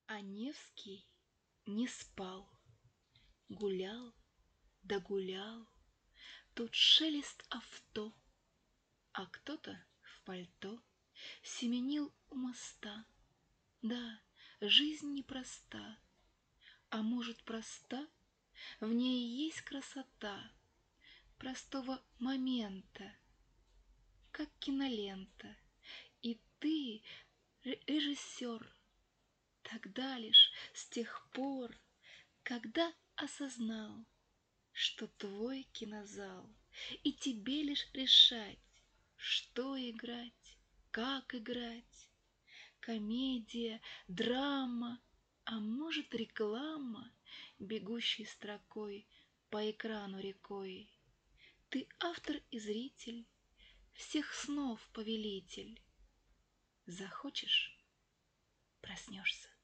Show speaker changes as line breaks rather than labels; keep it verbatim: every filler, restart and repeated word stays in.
А Невский не спал, гулял да гулял. Тут шелест авто, а кто-то в пальто семенил у моста. Да, жизнь непроста, а может, проста? В ней есть красота простого момента, как кинолента. И ты, ре- режиссер, тогда лишь с тех пор, когда осознал, что твой кинозал, и тебе лишь решать, что играть, как играть. Комедия, драма, а может, реклама, бегущей строкой по экрану рекой. Ты автор и зритель, всех снов повелитель. Захочешь — проснешься.